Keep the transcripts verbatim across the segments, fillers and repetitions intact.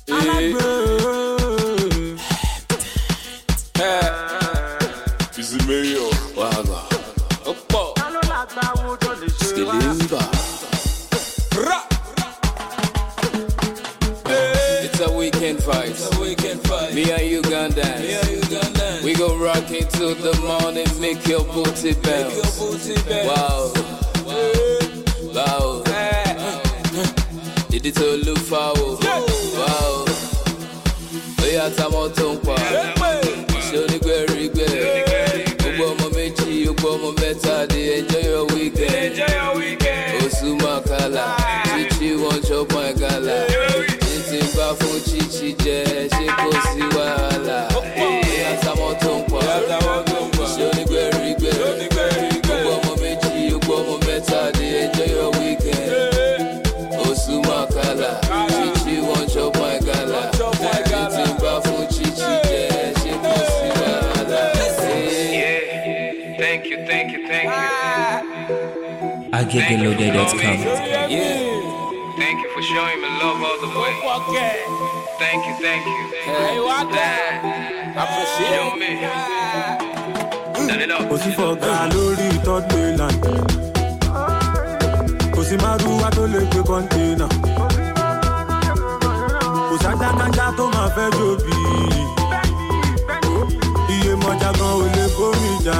It's a weekend vibe. It's a weekend vibe. Me and you gon' dance. Me and you gon' dance. We gon' rock into the morning, make your booty bounce. Make your booty bounce. Wow. Wow. Wow. Did it all look foul? Wow. We are Tamo Tompa. Show the very good. Obama Mechi, Obama Meta, they enjoy your weekend. Enjoy your weekend. Osuma Kala. Chichi won't chop my gala. Timba fún chichi jẹ ṣe kò sí wàhálà. Ìyá Tamo Tompa. Ṣé onígbẹ̀rì gbẹ̀rì? Gbogbo ọmọ méjì, gbogbo ọmọ mẹ́ta, they enjoy your weekend. Osuma Kala. Chichi won't chop my gala. Timba fún chichi jẹ ṣe kò sí wàhálà. Thank you, thank you, thank you. I get the loaded dot com. Yeah. Thank you for showing me love all the way. Thank you, thank you. Hey, what that? Appreciate Show me. Turn it up. Kò sí fọ̀gá lórí third mainland. Kò sí márùwá tó lè gbé kọ́ńténà. Kò sájákájá tó máa fẹ́ jòbí. Iye mọ́jà gan ò lè gómi jà.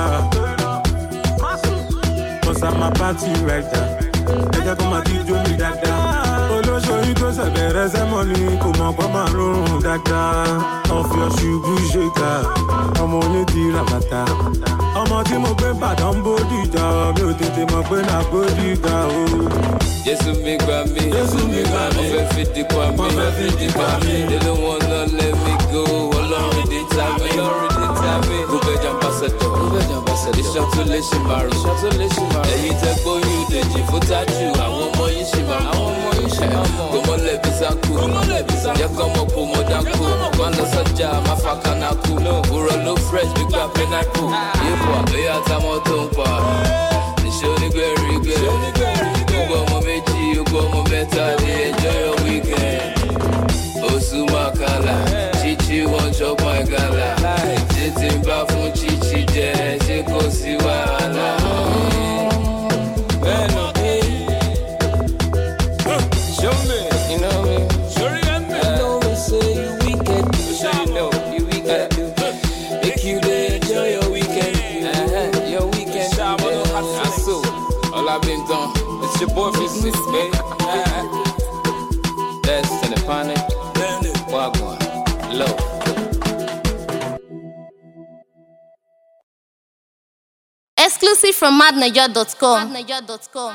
Cause I'm a party rider. Ẹjẹ́ kó máa díjó mi dáadáa. Olóṣòrí tó ṣẹ̀bẹ̀rẹ̀ sẹ́mọ̀lì kò mọ̀ pọ́ máa rọrùn dáadáa. Ọ̀fẹ́ ọ̀ṣubú ṣèkà, ọmọ onídìí ràbàtà. Ọmọ tí mo gbé Ìbàdàn ń Bódìjà, mi ò tètè mọ̀ pé náà Bódìjà o. Jésù mi gbà mí, Jésù mi gbà mí. Mo fẹ́ fi dìpọ̀ mi, mo fẹ́ fi dìpọ̀ mi. They don't wanna let me go, Ọlọ́run dé ta mi, Ọlọ́run dé ta mi. Gúbẹ̀j ambassador, Gúbẹ̀j ambassador. Ìṣàtò lè ṣe màrún, ìṣàtò lè ṣe màrún. Ẹ̀yin tẹ gbóyún Dèjì fún tájù, àwọn ọmọ yín ṣe màrún. Àwọn ọmọ yín ṣe màrún. Kò mọ́ lẹ́bi sáku, kò mọ́ lẹ́bi sáku. Yẹ kọ́ mọ̀ kó mọ̀ dákú. Má lọ sọ́jà, má fa kanáku. Òrọ̀ ló fresh bí gbà pẹ́nákù. Yípo àbẹ́yà Tamo Tompa. Níṣẹ́ onígbẹ̀rì gbẹ̀rì. Gbogbo ọmọ méjì, gbogbo ọmọ mẹ́ta, they enjoy your weekend. Osuma Kala, Chichi won't chop my gala. Títí ń bá fún Chichi jẹ, ṣé kò sí wàhálà. Bẹ́ẹ̀ni, show me, you know me. Show me, you know me, say you wicked. Show you know, you wicked. Make you dey enjoy your weekend. Uh-huh, your weekend. I saw, all I've been done. It's your boy for six, baby. That's in the panic. Wagwan, love. Exclusive from mad naija dot com.